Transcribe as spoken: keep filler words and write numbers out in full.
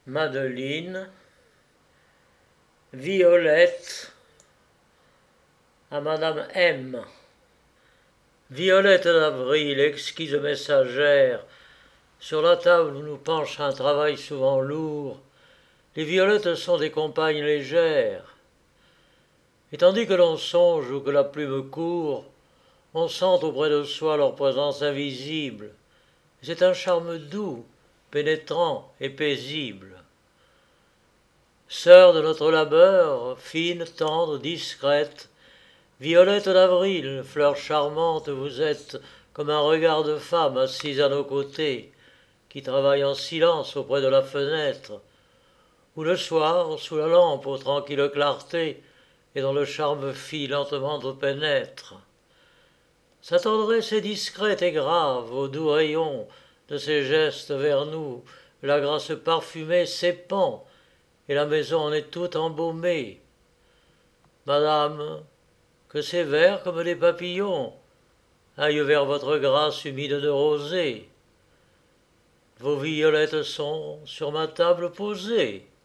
Madeleine, Violette, à Madame M. Violette d'avril, exquise messagère, sur la table où nous penche un travail souvent lourd, les violettes sont des compagnes légères. Et tandis que l'on songe ou que la plume court, on sent auprès de soi leur présence invisible. C'est un charme doux, pénétrant et paisible. Sœur de notre labeur, fine, tendre, discrète, violette d'avril, fleur charmante, vous êtes comme un regard de femme assise à nos côtés, qui travaille en silence auprès de la fenêtre, ou le soir, sous la lampe aux tranquilles clartés, et dont le charme fit lentement nous pénètre. Sa tendresse est discrète et grave, au doux rayon de ses gestes vers nous, la grâce parfumée s'épand, et la maison en est toute embaumée. Madame, que ces vers comme des papillons aillent vers votre grâce humide de rosée. Vos violettes sont sur ma table posées.